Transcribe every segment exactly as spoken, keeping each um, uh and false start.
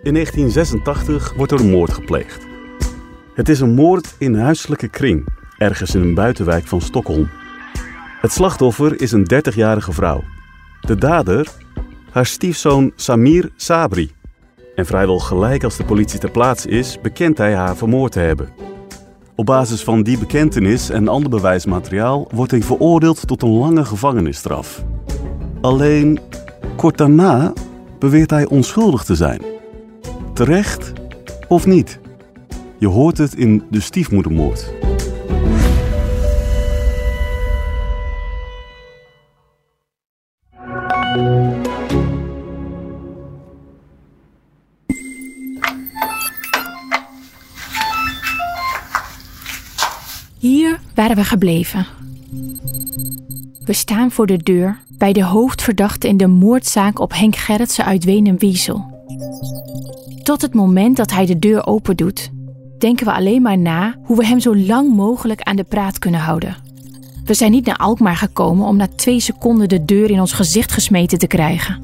In negentien zesentachtig wordt er een moord gepleegd. Het is een moord in huiselijke kring, ergens in een buitenwijk van Stockholm. Het slachtoffer is een dertigjarige vrouw. De dader, haar stiefzoon Samir Sabri. En vrijwel gelijk als de politie ter plaatse is, bekent hij haar vermoord te hebben. Op basis van die bekentenis en ander bewijsmateriaal wordt hij veroordeeld tot een lange gevangenisstraf. Alleen, kort daarna beweert hij onschuldig te zijn. Terecht of niet? Je hoort het in De Stiefmoedermoord. Hier waren we gebleven. We staan voor de deur bij de hoofdverdachte in de moordzaak op Henk Gerritsen uit Wenum-Wiesel. Tot het moment dat hij de deur opendoet, denken we alleen maar na hoe we hem zo lang mogelijk aan de praat kunnen houden. We zijn niet naar Alkmaar gekomen om na twee seconden de deur in ons gezicht gesmeten te krijgen.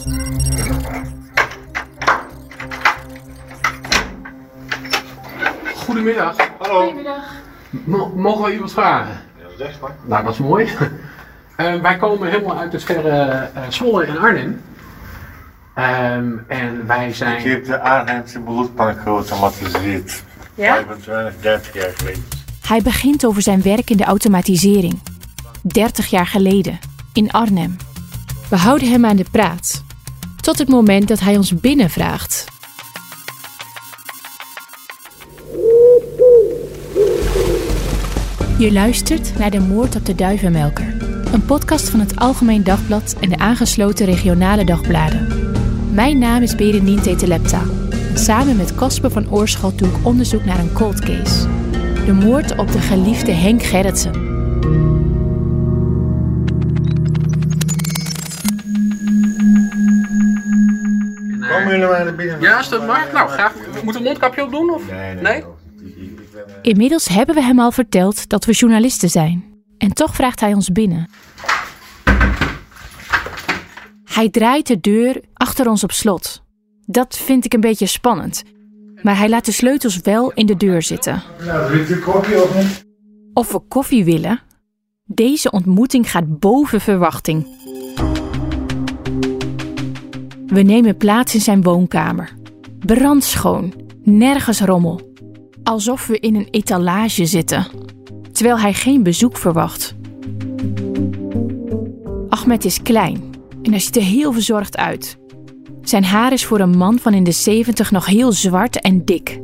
Goedemiddag. Hallo. Goedemiddag. M- mogen we u wat vragen? Ja, dat is echt waar. Nou, dat is mooi. uh, wij komen helemaal uit het verre uh, Zwolle en Arnhem. Um, en wij zijn... Ik heb de Arnhemse bloedbank geautomatiseerd. Ja? vijfentwintig, dertig jaar geleden. Hij begint over zijn werk in de automatisering. dertig jaar geleden, in Arnhem. We houden hem aan de praat. Tot het moment dat hij ons binnenvraagt. Je luistert naar De Moord op de Duivenmelker. Een podcast van het Algemeen Dagblad en de aangesloten regionale dagbladen. Mijn naam is Berendien Tetelepta. Samen met Casper van Oorschot doe ik onderzoek naar een cold case. De moord op de geliefde Henk Gerritsen. Komen jullie maar naar binnen? Ja, is dat maar? Nou, graag. Moet een mondkapje op doen? Of? Nee, nee. Nee? Ik- ik ben, eh, Inmiddels hebben we hem al verteld dat we journalisten zijn. En toch vraagt hij ons binnen. Hij draait de deur achter ons op slot. Dat vind ik een beetje spannend. Maar hij laat de sleutels wel in de deur zitten. Nou, drinkt u koffie of niet? Of we koffie willen? Deze ontmoeting gaat boven verwachting. We nemen plaats in zijn woonkamer. Brandschoon, nergens rommel. Alsof we in een etalage zitten. Terwijl hij geen bezoek verwacht. Ahmed is klein en hij ziet er heel verzorgd uit. Zijn haar is voor een man van in de zeventig nog heel zwart en dik.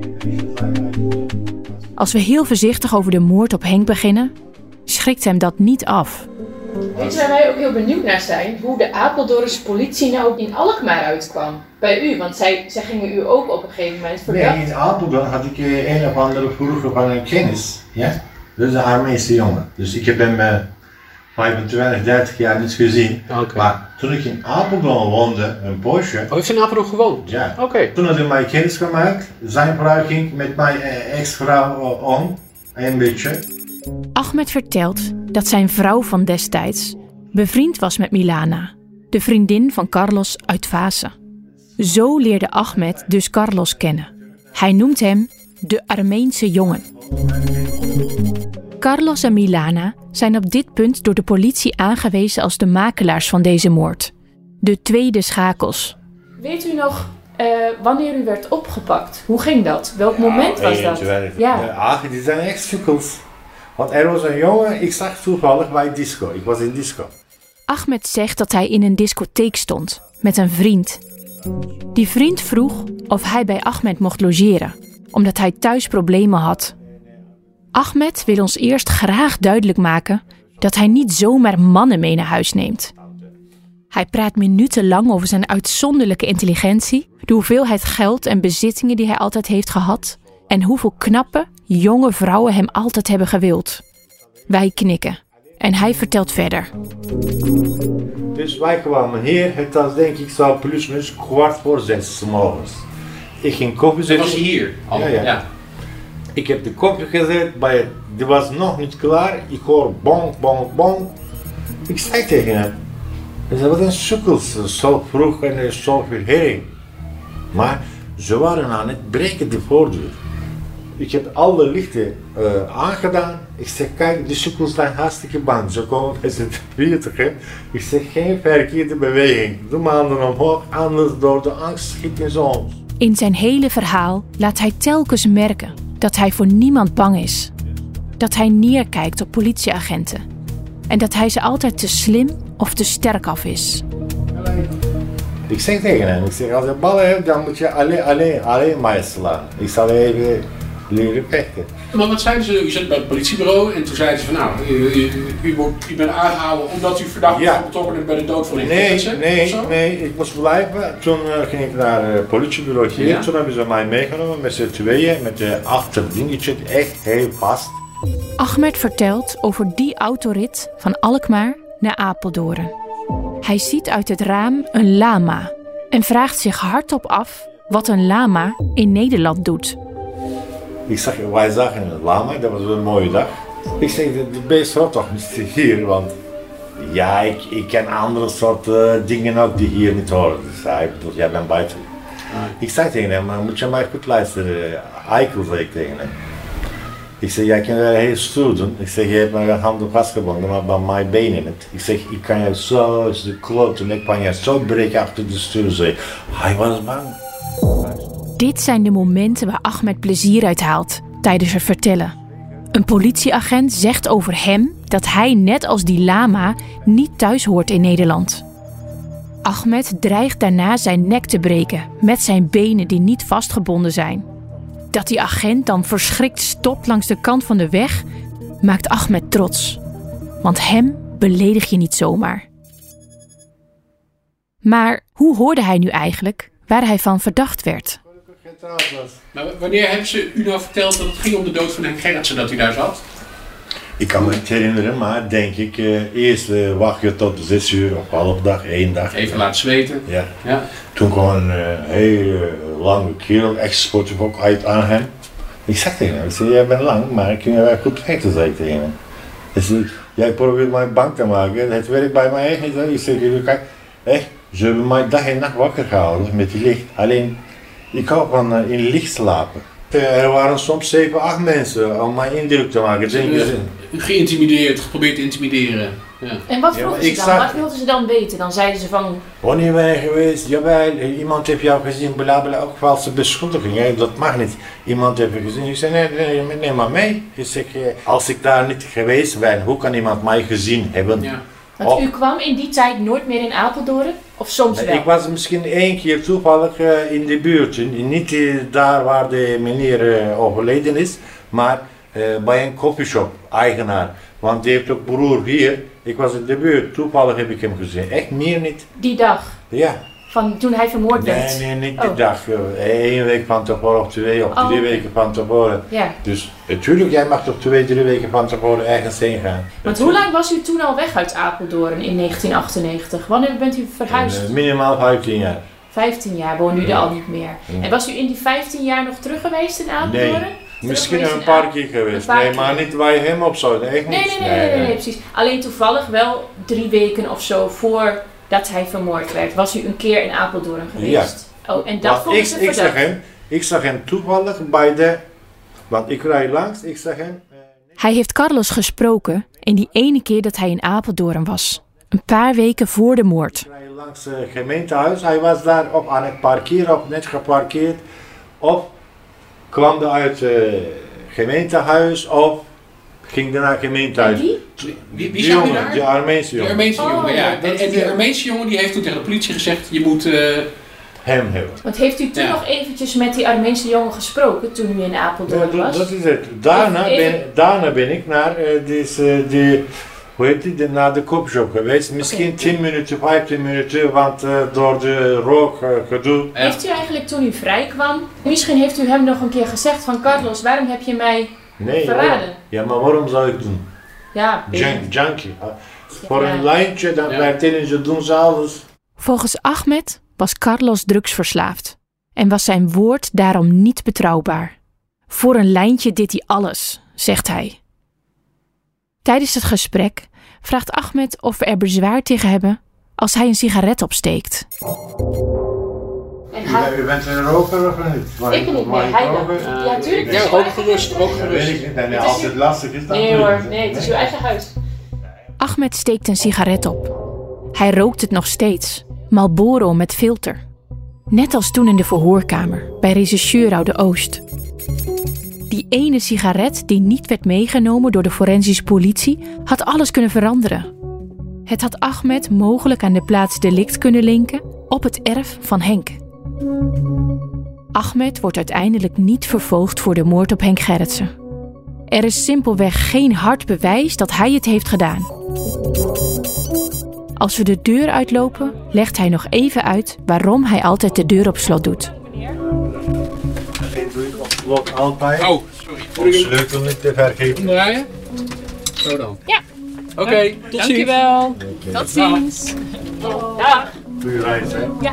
Als we heel voorzichtig over de moord op Henk beginnen, schrikt hem dat niet af. Weet je waar wij ook heel benieuwd naar zijn? Hoe de Apeldoornse politie nou in Alkmaar uitkwam. Bij u, want zij, zij gingen u ook op een gegeven moment verdacht. Nee, in Apeldoorn had ik eh, een of andere vroeger van een kennis. Ja? Dat is een Armeense jongen. Dus ik heb hem uh, vijfentwintig, dertig jaar niet gezien. Oké. Maar toen ik in Apeldoorn woonde, een poosje. Oh, heeft ze in Apeldoorn gewoond? Ja. Oké. Toen had hij mij kennis gemaakt. Zijn vrouw ging met mijn uh, ex-vrouw uh, om. Een beetje. Ahmed vertelt dat zijn vrouw van destijds bevriend was met Milana, de vriendin van Carlos uit Vaassen. Zo leerde Ahmed dus Carlos kennen. Hij noemt hem de Armeense jongen. Carlos en Milana zijn op dit punt door de politie aangewezen als de makelaars van deze moord. De tweede schakels. Weet u nog uh, wanneer u werd opgepakt? Hoe ging dat? Welk moment was dat? Ja. Ach, die zijn echt sukkels. Want er was een jongen, ik zag toevallig bij disco. Ik was in disco. Ahmed zegt dat hij in een discotheek stond met een vriend. Die vriend vroeg of hij bij Ahmed mocht logeren, omdat hij thuis problemen had. Ahmed wil ons eerst graag duidelijk maken dat hij niet zomaar mannen mee naar huis neemt. Hij praat minutenlang over zijn uitzonderlijke intelligentie, de hoeveelheid geld en bezittingen die hij altijd heeft gehad en hoeveel knappe, jonge vrouwen hem altijd hebben gewild. Wij knikken en hij vertelt verder. Dus wij kwamen hier, het was denk ik zo plus minus kwart voor zes 's morgens. Ik ging koffie zetten. Was hier? Al, Ja, ja. ja. Ik heb de koffie gezet, bij, die was nog niet klaar. Ik hoor bonk, bonk, bonk. Ik zei tegen hem. Hij zei, wat een sukkels, zo vroeg en zoveel herrie. Maar ze waren aan het breken de voordeur. Ik heb alle lichten uh, aangedaan. Ik zeg, kijk, de sukkels staan hartstikke bang. Ze komen met z'n veertigen. Ik zeg, geen verkeerde beweging. Doe mijn handen omhoog, anders door de angst schieten ze ons. In zijn hele verhaal laat hij telkens merken dat hij voor niemand bang is. Dat hij neerkijkt op politieagenten. En dat hij ze altijd te slim of te sterk af is. Ik zeg tegen hem, ik zeg, als je ballen hebt, dan moet je alleen, alleen, alleen mij slaan. Ik zal even leren vechten. Maar wat zeiden ze? U zat bij het politiebureau en toen zeiden ze van nou, u, u, u, wordt, u bent aangehouden omdat u verdacht wordt ja. betrokken bent bij de dood van een Nee, mensen, nee, nee, ik moest blijven. Toen uh, ging ik naar het politiebureau hier. Ja. Toen hebben ze mij meegenomen met z'n tweeën, met de achterdingetje, echt heel vast. Ahmed vertelt over die autorit van Alkmaar naar Apeldoorn. Hij ziet uit het raam een lama en vraagt zich hardop af wat een lama in Nederland doet. Ik zag, wij zagen een lama, dat was een mooie dag. Ik zeg, de beest hoort toch niet hier, want ja, ik, ik ken andere soorten uh, dingen ook die hier niet horen. Dus hij bedoelt, jij bent buiten. Ah. Ik zei tegen hem, moet je mij goed luisteren, eikel, zei ik tegen hem. Ik zeg, jij kan wel heel stoer doen. Ik zeg, je hebt mijn handen vastgebonden, maar bij mijn benen niet. Ik zeg, ik kan je zo, de kloten, ik kan je zo breken achter de stuur. Hij was bang. Dit zijn de momenten waar Ahmed plezier uit haalt tijdens het vertellen. Een politieagent zegt over hem dat hij net als die lama niet thuis hoort in Nederland. Ahmed dreigt daarna zijn nek te breken met zijn benen die niet vastgebonden zijn. Dat die agent dan verschrikt stopt langs de kant van de weg, maakt Ahmed trots. Want hem beledig je niet zomaar. Maar hoe hoorde hij nu eigenlijk waar hij van verdacht werd? Maar wanneer hebben ze u nou verteld dat het ging om de dood van Henk Gerritsen, dat u daar zat? Ik kan me niet herinneren, maar denk ik, uh, eerst uh, wacht je tot zes uur of half dag, één dag. Even laten zweten. Ja. ja. Toen kwam een uh, hele lange kerel, echt sportief ook uit aan hem. Ik zeg tegen hem, ik zeg, jij bent lang, maar ik kan je wel goed vechten, zei ik tegen hem. Hij zei, jij probeert mij bang te maken, het werkt bij mij echt niet. Ik zeg, kijk, echt, ze hebben mij dag en nacht wakker gehouden met die licht. Alleen, ik hou van uh, in licht slapen. Er waren soms zeven, acht mensen om mij indruk te maken. Ze geïntimideerd, geprobeerd te intimideren. Ja. En wat vroegen ja, ze dan? Zag... Wat wilden ze dan weten? Dan zeiden ze van... Wanneer ben je geweest? Jawel, iemand heeft jou gezien, blabla, ook valse beschuldigingen. Dat mag niet. Iemand heeft je gezien. Ik zei, nee, nee, neem maar mee. Ik zeg, als ik daar niet geweest ben, hoe kan iemand mij gezien hebben? Ja. Want oh. u kwam in die tijd nooit meer in Apeldoorn? Of soms nee, wel? Ik was misschien één keer toevallig uh, in de buurt. Niet uh, daar waar de meneer uh, overleden is, maar uh, bij een coffeeshop, eigenaar. Want die heeft ook broer hier. Ik was in de buurt, toevallig heb ik hem gezien. Echt meer niet. Die dag? Ja. Van toen hij vermoord nee, werd? Nee, niet die oh. dag. Eén week van tevoren of twee of oh. drie weken van tevoren. Ja. Dus natuurlijk, jij mag toch twee, drie weken van tevoren ergens heen gaan. Want hoe lang was u toen al weg uit Apeldoorn in negentien achtennegentig? Wanneer bent u verhuisd? En, uh, minimaal vijftien jaar. vijftien jaar, woonde u ja. er al niet meer. Ja. En was u in die vijftien jaar nog terug geweest in Apeldoorn? Nee. Misschien een paar keer geweest, paar nee, keer. Maar niet waar je hem op zou, echt nee, niet. Nee nee nee, nee, nee, nee, precies. Alleen toevallig wel drie weken of zo voordat hij vermoord werd, was u een keer in Apeldoorn geweest. Ja. Oh, en dat vond ik, ik zag hem, ik zag hem toevallig bij de, want ik rijd langs, ik zag hem. Uh, hij heeft Carlos gesproken in die ene keer dat hij in Apeldoorn was. Een paar weken voor de moord. Ik rijd langs het gemeentehuis, hij was daar op aan het parkeren, of net geparkeerd, of kwam er uit het uh, gemeentehuis of ging er naar het gemeentehuis. Wie? Wie, wie zag je daar? Die Armeense jongen. Die Armeense oh, jongen, ja. En, en die Armeense jongen die heeft toen tegen de politie gezegd, je moet... Uh... hem hebben. Want heeft u toen ja. nog eventjes met die Armeense jongen gesproken toen u in Apeldoorn ja, was? Dat is het. Daarna, even, ben, daarna ben ik naar uh, this, uh, die... Hoe heet die? Naar de kopshop geweest. Misschien okay. tien minuten, vijftien minuten, want uh, door de rook uh, gedoe. Ja. Heeft u eigenlijk toen u vrij kwam, misschien heeft u hem nog een keer gezegd van Carlos, waarom heb je mij nee, verraden? Waarom? Ja, maar waarom zou ik doen? Ja, Junk, junkie. Uh, ja. Voor een lijntje, dan ja. bij ze doen ze alles. Volgens Ahmed was Carlos drugsverslaafd en was zijn woord daarom niet betrouwbaar. Voor een lijntje deed hij alles, zegt hij. Tijdens het gesprek vraagt Ahmed of we er bezwaar tegen hebben als hij een sigaret opsteekt. En hij... U bent een roker of niet? Maar ik ben niet meer, hij dan. Ja, ja, tuurlijk. Ja, ook gerust, ook gerust. Weet ik niet, en als het lastig is, dan... Nee hoor, nee, het is uw eigen huis. Ahmed steekt een sigaret op. Hij rookt het nog steeds. Marlboro met filter. Net als toen in de verhoorkamer, bij rechercheur Oude Oost. Die ene sigaret die niet werd meegenomen door de forensische politie, had alles kunnen veranderen. Het had Ahmed mogelijk aan de plaats delict kunnen linken op het erf van Henk. Ahmed wordt uiteindelijk niet vervolgd voor de moord op Henk Gerritsen. Er is simpelweg geen hard bewijs dat hij het heeft gedaan. Als we de deur uitlopen, legt hij nog even uit waarom hij altijd de deur op slot doet. Blok altijd. Oh, sorry. Om sleutel niet te vergeven. Omdraaien? Zo dan. Ja. Oké, okay, tot ziens. Dankjewel. Tot ziens. Dag. Goeie reis, hè? Ja.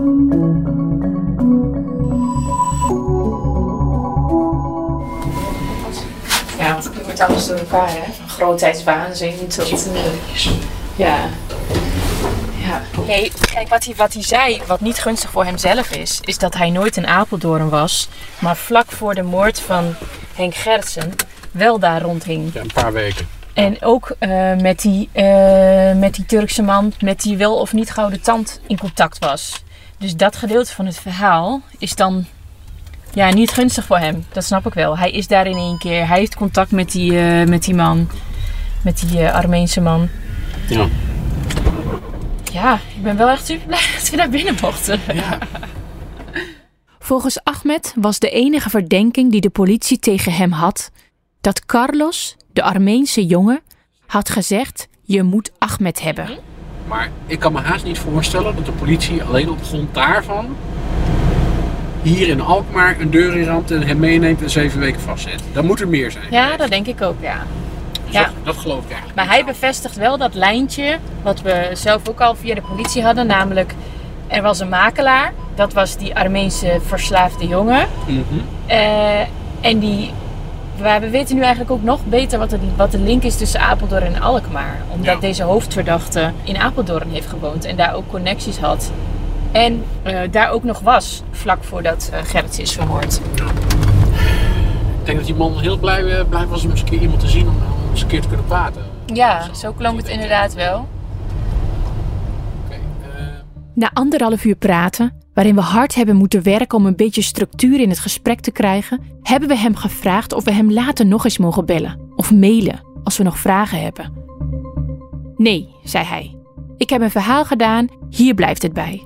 Ja, want je wordt alles door elkaar, hè? Van grootheidswaanzin tot... Uh, ja. Ja. Nee, kijk, wat hij, wat hij zei, wat niet gunstig voor hemzelf is, is dat hij nooit in Apeldoorn was, maar vlak voor de moord van Henk Gerritsen wel daar rondhing. Ja, een paar weken. En ook uh, met, die, uh, met die Turkse man met die wel of niet gouden tand in contact was. Dus dat gedeelte van het verhaal is dan ja, niet gunstig voor hem. Dat snap ik wel. Hij is daar in één keer. Hij heeft contact met die, uh, met die man. Met die uh, Armeense man. Ja. Ja, ik ben wel echt super blij dat we naar binnen mochten. Ja. Volgens Ahmed was de enige verdenking die de politie tegen hem had dat Carlos, de Armeense jongen, had gezegd: je moet Ahmed hebben. Maar ik kan me haast niet voorstellen dat de politie alleen op grond daarvan hier in Alkmaar een deur inramt en hem meeneemt en zeven weken vastzet. Dat moet er meer zijn. Ja, dat denk ik ook, ja. Dus ja. dat, dat geloof ik eigenlijk. Maar hij bevestigt wel dat lijntje wat we zelf ook al via de politie hadden, namelijk er was een makelaar, dat was die Armeense verslaafde jongen. Mm-hmm. Uh, en die, we weten nu eigenlijk ook nog beter wat de, wat de link is tussen Apeldoorn en Alkmaar. Omdat ja. deze hoofdverdachte in Apeldoorn heeft gewoond en daar ook connecties had. En uh, daar ook nog was, vlak voordat uh, Gerritsen is vermoord. Ja. Ik denk dat die man heel blij, blij was om eens een keer iemand te zien om eens een keer te kunnen praten. Ja, zo, zo klonk het inderdaad wel. Okay, uh... Na anderhalf uur praten, waarin we hard hebben moeten werken om een beetje structuur in het gesprek te krijgen, hebben we hem gevraagd of we hem later nog eens mogen bellen of mailen als we nog vragen hebben. Nee, zei hij. Ik heb een verhaal gedaan, hier blijft het bij.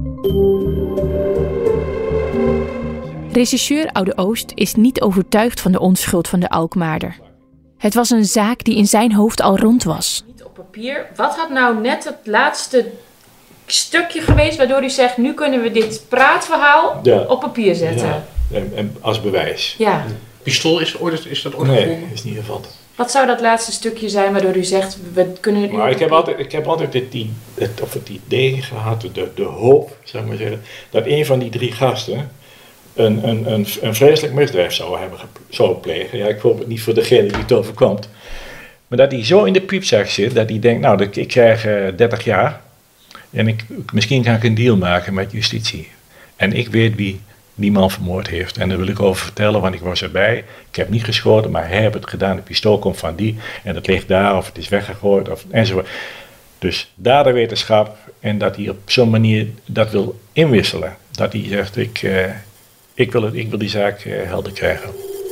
Rechercheur Oude Oost is niet overtuigd van de onschuld van de Alkmaarder. Het was een zaak die in zijn hoofd al rond was. Niet op papier. Wat had nou net het laatste stukje geweest waardoor u zegt: nu kunnen we dit praatverhaal ja. op papier zetten? Ja, en, en als bewijs. Ja. Pistool is, ooit, is dat ooit nee, gevonden? Nee, is niet gevonden. Wat zou dat laatste stukje zijn waardoor u zegt: we kunnen... Maar ik heb altijd, ik heb altijd het, het, of het idee gehad, de, de hoop, zeg maar zeggen, dat een van die drie gasten een, een, een, een vreselijk misdrijf zou hebben zou plegen. Ja, ik hoop het niet voor degene die het overkomt. Maar dat hij zo in de piepzak zit, dat hij denkt: nou, ik krijg uh, dertig jaar en ik, misschien kan ik een deal maken met justitie. En ik weet wie die man vermoord heeft. En daar wil ik over vertellen, want ik was erbij. Ik heb niet geschoten, maar hij heeft het gedaan. De pistool komt van die en het ligt daar of het is weggegooid of, enzovoort. Dus daar de wetenschap en dat hij op zo'n manier dat wil inwisselen. Dat hij zegt: ik, uh, ik, wil, het, ik wil die zaak uh, helder krijgen.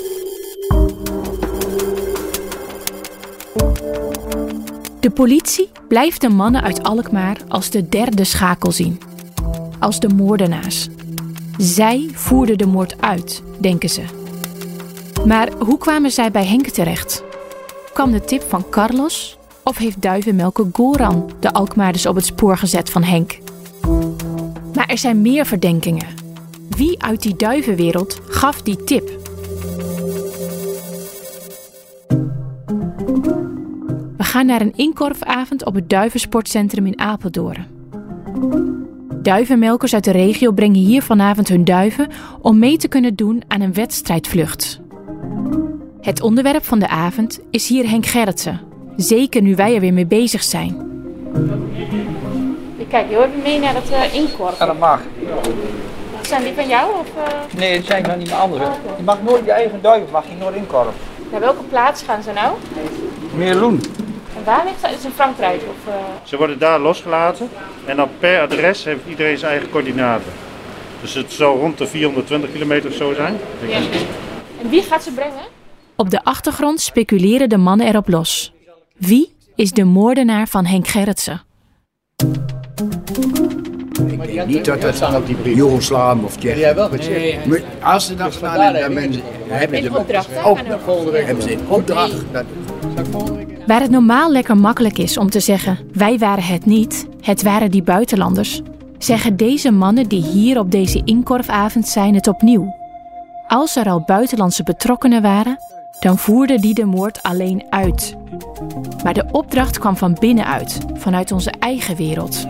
De politie blijft de mannen uit Alkmaar als de derde schakel zien. Als de moordenaars. Zij voerden de moord uit, denken ze. Maar hoe kwamen zij bij Henk terecht? Kwam de tip van Carlos of heeft duivenmelker Goran de Alkmaarders op het spoor gezet van Henk? Maar er zijn meer verdenkingen. Wie uit die duivenwereld gaf die tip? We gaan naar een inkorfavond op het Duivensportcentrum in Apeldoorn. Duivenmelkers uit de regio brengen hier vanavond hun duiven om mee te kunnen doen aan een wedstrijdvlucht. Het onderwerp van de avond is hier Henk Gerritsen. Zeker nu wij er weer mee bezig zijn. Ik kijk heel even mee naar het uh, inkorf. Ja, dat mag. Zijn die van jou? Of, uh... Nee, die zijn van die anderen. Je mag nooit je eigen duiven, mag je nooit inkorven. Naar welke plaats gaan ze nou? Meerloen. En waar ligt dat? Is het in Frankrijk? Of, uh... Ze worden daar losgelaten en dan per adres heeft iedereen zijn eigen coördinaten. Dus het zal rond de vierhonderdtwintig kilometer of zo zijn. Ja. En wie gaat ze brengen? Op de achtergrond speculeren de mannen erop los. Wie is de moordenaar van Henk Gerritsen? Ik denk niet dat het Joegoslaven of Tsjechië is. Nee, maar als ze dat gaan, dan hebben ze in opdracht. ook hebben ze in opdracht. Dat... Waar het normaal lekker makkelijk is om te zeggen, wij waren het niet, het waren die buitenlanders, zeggen deze mannen die hier op deze inkorfavond zijn het opnieuw. Als er al buitenlandse betrokkenen waren, dan voerden die de moord alleen uit. Maar de opdracht kwam van binnenuit, vanuit onze eigen wereld.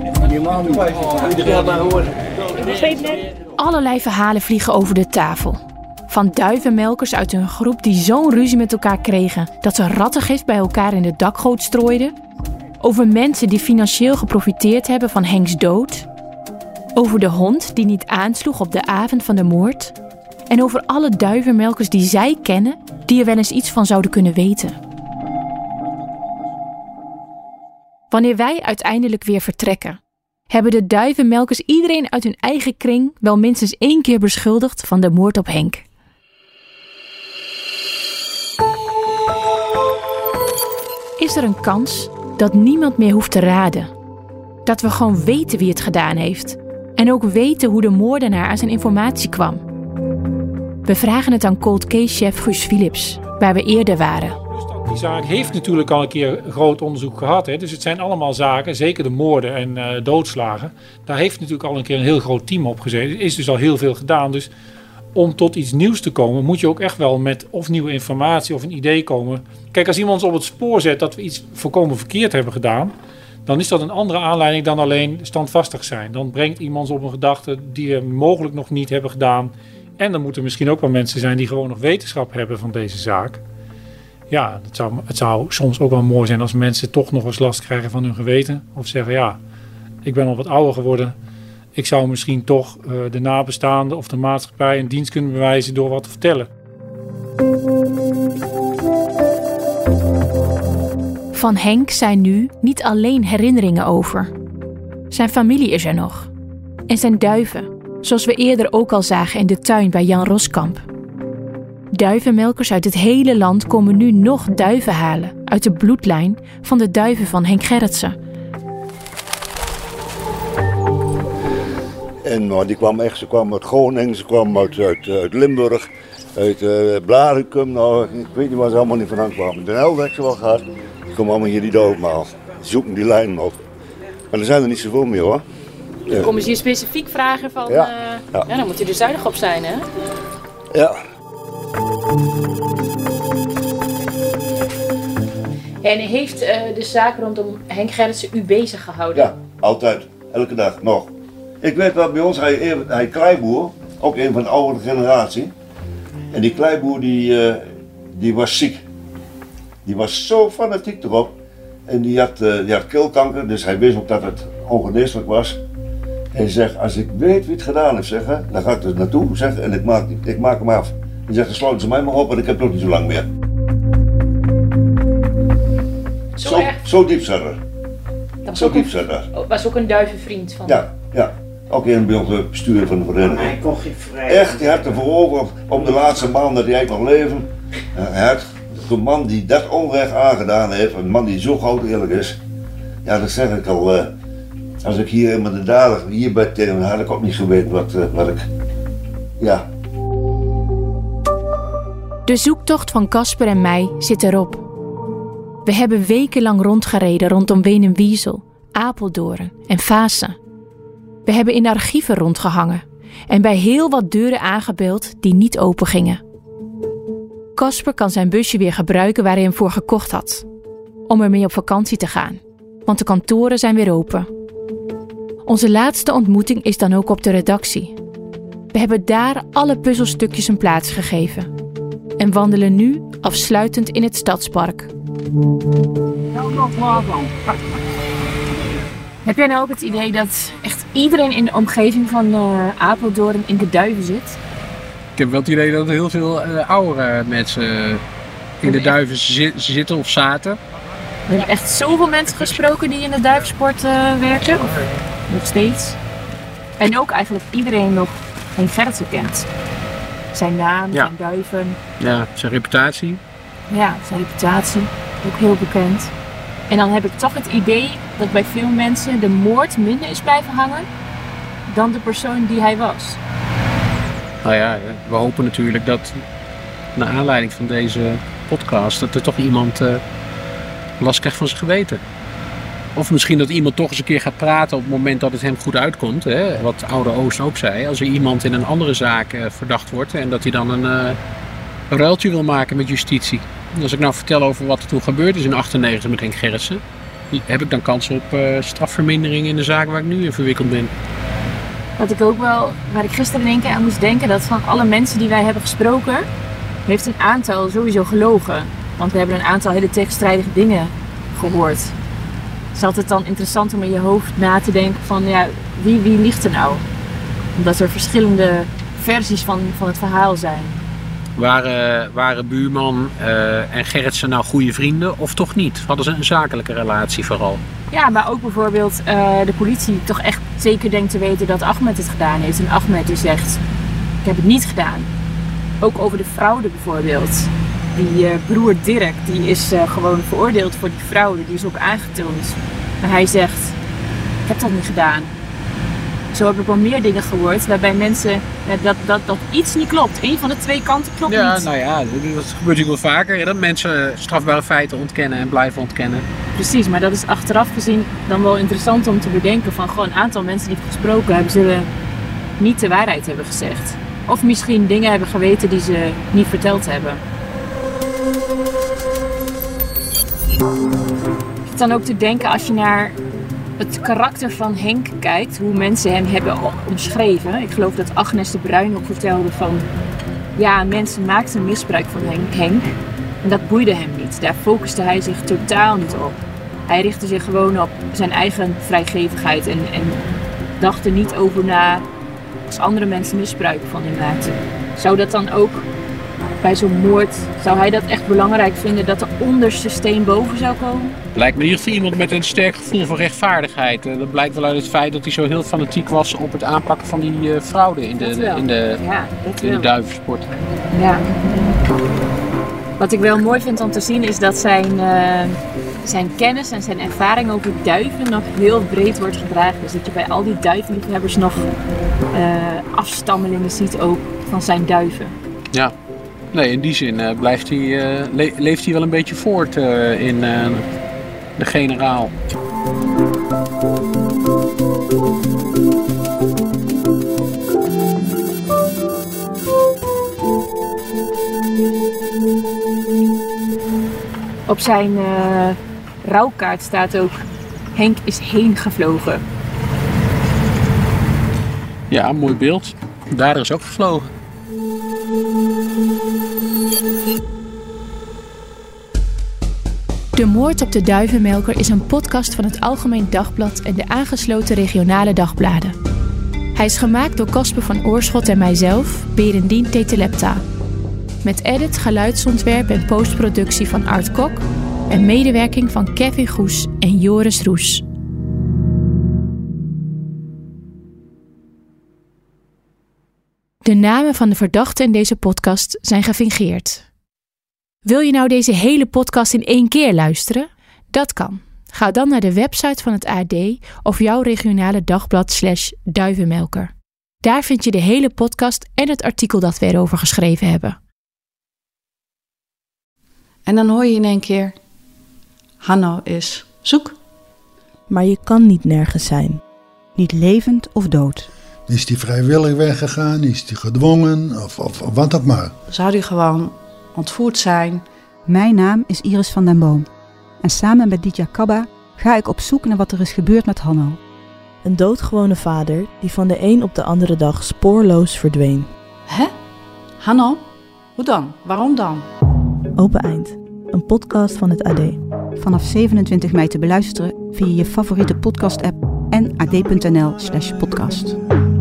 Allerlei verhalen vliegen over de tafel. Van duivenmelkers uit een groep die zo'n ruzie met elkaar kregen dat ze rattengif bij elkaar in de dakgoot strooiden. Over mensen die financieel geprofiteerd hebben van Henks dood. Over de hond die niet aansloeg op de avond van de moord. En over alle duivenmelkers die zij kennen, die er wel eens iets van zouden kunnen weten. Wanneer wij uiteindelijk weer vertrekken, hebben de duivenmelkers iedereen uit hun eigen kring wel minstens één keer beschuldigd van de moord op Henk. Is er een kans dat niemand meer hoeft te raden? Dat we gewoon weten wie het gedaan heeft en ook weten hoe de moordenaar aan zijn informatie kwam? We vragen het aan cold case-chef Guus Philips, waar we eerder waren. Die zaak heeft natuurlijk al een keer groot onderzoek gehad. Hè? Dus het zijn allemaal zaken, zeker de moorden en uh, doodslagen. Daar heeft natuurlijk al een keer een heel groot team op gezeten. Er is dus al heel veel gedaan. Dus om tot iets nieuws te komen, moet je ook echt wel met of nieuwe informatie of een idee komen. Kijk, als iemand ons op het spoor zet dat we iets volkomen verkeerd hebben gedaan, dan is dat een andere aanleiding dan alleen standvastig zijn. Dan brengt iemand op een gedachte die we mogelijk nog niet hebben gedaan. En dan moeten er misschien ook wel mensen zijn die gewoon nog wetenschap hebben van deze zaak. Ja, het zou, het zou soms ook wel mooi zijn als mensen toch nog eens last krijgen van hun geweten. Of zeggen, ja, ik ben al wat ouder geworden. Ik zou misschien toch uh, de nabestaanden of de maatschappij een dienst kunnen bewijzen door wat te vertellen. Van Henk zijn nu niet alleen herinneringen over. Zijn familie is er nog. En zijn duiven, zoals we eerder ook al zagen in de tuin bij Jan Roskamp. Duivenmelkers uit het hele land komen nu nog duiven halen uit de bloedlijn van de duiven van Henk Gerritsen. En nou, die kwam echt, ze kwam uit Groningen, ze kwam uit, uit, uit Limburg, uit uh, Blaricum. Nou, ik weet niet waar ze allemaal niet vandaan kwamen. De Helder heb ze wel gehad. Die komen allemaal hier die doodmaal. Die zoeken die lijnen op. Maar er zijn er niet zoveel meer hoor. Dan komen ze hier specifiek vragen van, ja. Uh, ja. ja, dan moet je er zuinig op zijn hè? Ja. En heeft uh, de zaak rondom Henk Gerritsen u bezig gehouden? Ja, altijd. Elke dag nog. Ik weet wel, bij ons, hij, hij kleiboer, ook een van de oudere generatie. En die kleiboer die, uh, die was ziek. Die was zo fanatiek erop. En die had, uh, die had keelkanker, dus hij wist ook dat het ongeneeslijk was. En hij zegt, als ik weet wie het gedaan heeft, zeg, dan ga ik er naartoe zeg, en ik maak, ik maak hem af. Hij zegt, dan sluiten ze mij maar op, want ik heb het ook niet zo lang meer. Zo, zo, zo diep zat er. Dat zo diep zat er. Was ook een duivenvriend van. Ja, ja. Ook in bij ons bestuur van de vereniging. Hij kon geen vrij. Echt, hij had ervoor over om de laatste maand dat hij eigenlijk nog leven. Hij had een man die dat onrecht aangedaan heeft, een man die zo groot eerlijk is. Ja, dat zeg ik al. Uh, als ik hier met de dader hier bij tegen had ik ook niet geweten wat, uh, wat ik. Ja. De zoektocht van Casper en mij zit erop. We hebben wekenlang rondgereden rondom Wenum-Wiesel, Apeldoorn en Vaassen. We hebben in archieven rondgehangen en bij heel wat deuren aangebeld die niet open gingen. Casper kan zijn busje weer gebruiken waar hij hem voor gekocht had. Om ermee op vakantie te gaan, want de kantoren zijn weer open. Onze laatste ontmoeting is dan ook op de redactie. We hebben daar alle puzzelstukjes een plaats gegeven. En wandelen nu afsluitend in het stadspark. Heb jij nou ook het idee dat echt iedereen in de omgeving van uh, Apeldoorn in de duiven zit? Ik heb wel het idee dat er heel veel uh, oudere mensen in de duiven zi- zitten of zaten. We hebben echt zoveel mensen gesproken die in de duivensport uh, werken. Of nog steeds. En ook eigenlijk iedereen nog Henk Gerritsen kent. Zijn naam, Ja. zijn duiven. Ja, zijn reputatie. Ja, zijn reputatie. Ook heel bekend. En dan heb ik toch het idee dat bij veel mensen de moord minder is blijven hangen dan de persoon die hij was. Nou ja, we hopen natuurlijk dat naar aanleiding van deze podcast dat er toch iemand uh, last krijgt van zijn geweten. Of misschien dat iemand toch eens een keer gaat praten op het moment dat het hem goed uitkomt. Hè? Wat oude Oost ook zei. Als er iemand in een andere zaak uh, verdacht wordt en dat hij dan een, uh, een ruiltje wil maken met justitie. Als ik nou vertel over wat er toen gebeurd is in achtennegentig met Henk Gerritsen, heb ik dan kans op uh, strafvermindering in de zaak waar ik nu in verwikkeld ben. Wat ik ook wel, waar ik gisteren in één keer aan moest denken, dat van alle mensen die wij hebben gesproken, heeft een aantal sowieso gelogen. Want we hebben een aantal hele tegenstrijdige dingen gehoord. Het is altijd dan interessant om in je hoofd na te denken van, ja, wie, wie liegt er nou? Omdat er verschillende versies van, van het verhaal zijn. Waren, waren buurman uh, en Gerritsen nou goede vrienden of toch niet? Hadden ze een zakelijke relatie vooral? Ja, maar ook bijvoorbeeld uh, de politie toch echt zeker denkt te weten dat Ahmed het gedaan heeft. En Ahmed die zegt, ik heb het niet gedaan. Ook over de fraude bijvoorbeeld. Die uh, broer Dirk, die is uh, gewoon veroordeeld voor die fraude. Die is ook aangetoond. Maar hij zegt, ik heb dat niet gedaan. Zo heb ik wel meer dingen gehoord waarbij mensen, uh, dat, dat, dat iets niet klopt. Eén van de twee kanten klopt ja, niet. Nou ja, dat gebeurt natuurlijk wel vaker. Hè, dat mensen strafbare feiten ontkennen en blijven ontkennen. Precies, maar dat is achteraf gezien dan wel interessant om te bedenken van gewoon een aantal mensen die ik gesproken hebben, zullen niet de waarheid hebben gezegd. Of misschien dingen hebben geweten die ze niet verteld hebben. Ik zit dan ook te denken als je naar het karakter van Henk kijkt, hoe mensen hem hebben omschreven. Ik geloof dat Agnes de Bruin ook vertelde van, ja, mensen maakten misbruik van Henk. En dat boeide hem niet. Daar focuste hij zich totaal niet op. Hij richtte zich gewoon op zijn eigen vrijgevigheid en, en dacht er niet over na als andere mensen misbruik van hem maakten. Zou dat dan ook bij zo'n moord, zou hij dat echt belangrijk vinden dat de onderste steen boven zou komen? Lijkt me in ieder geval iemand met een sterk gevoel voor rechtvaardigheid. Dat blijkt wel uit het feit dat hij zo heel fanatiek was op het aanpakken van die uh, fraude in de, in de, ja, in de duivensport. Ja. Wat ik wel mooi vind om te zien is dat zijn, uh, zijn kennis en zijn ervaring over duiven nog heel breed wordt gedragen. Dus dat je bij al die duivenliefhebbers nog uh, afstammelingen ziet ook van zijn duiven. Ja, nee, in die zin uh, blijft hij, uh, le- leeft hij wel een beetje voort uh, in uh, de generaal. Op zijn uh, rouwkaart staat ook, Henk is heen gevlogen. Ja, mooi beeld. Daar is ook gevlogen. De moord op de duivenmelker is een podcast van het Algemeen Dagblad en de aangesloten regionale dagbladen. Hij is gemaakt door Casper van Oorschot en mijzelf, Berendien Tetelepta. Met edit, geluidsontwerp en postproductie van Art Kok en medewerking van Kevin Goes en Joris Roes. De namen van de verdachten in deze podcast zijn gefingeerd. Wil je nou deze hele podcast in één keer luisteren? Dat kan. Ga dan naar de website van het A D of jouw regionale dagblad slash duivenmelker. Daar vind je de hele podcast en het artikel dat we erover geschreven hebben. En dan hoor je in één keer, Hanno is zoek. Maar je kan niet nergens zijn. Niet levend of dood. Is die vrijwillig weggegaan? Is die gedwongen? Of, of, of wat ook maar. Zou die gewoon ontvoerd zijn? Mijn naam is Iris van den Boom. En samen met Ditya Kabba ga ik op zoek naar wat er is gebeurd met Hanno. Een doodgewone vader die van de een op de andere dag spoorloos verdween. Hè? Hanno? Hoe dan? Waarom dan? Open Eind. Een podcast van het A D. Vanaf zevenentwintig mei te beluisteren via je favoriete podcast-app en ad punt n l slash podcast.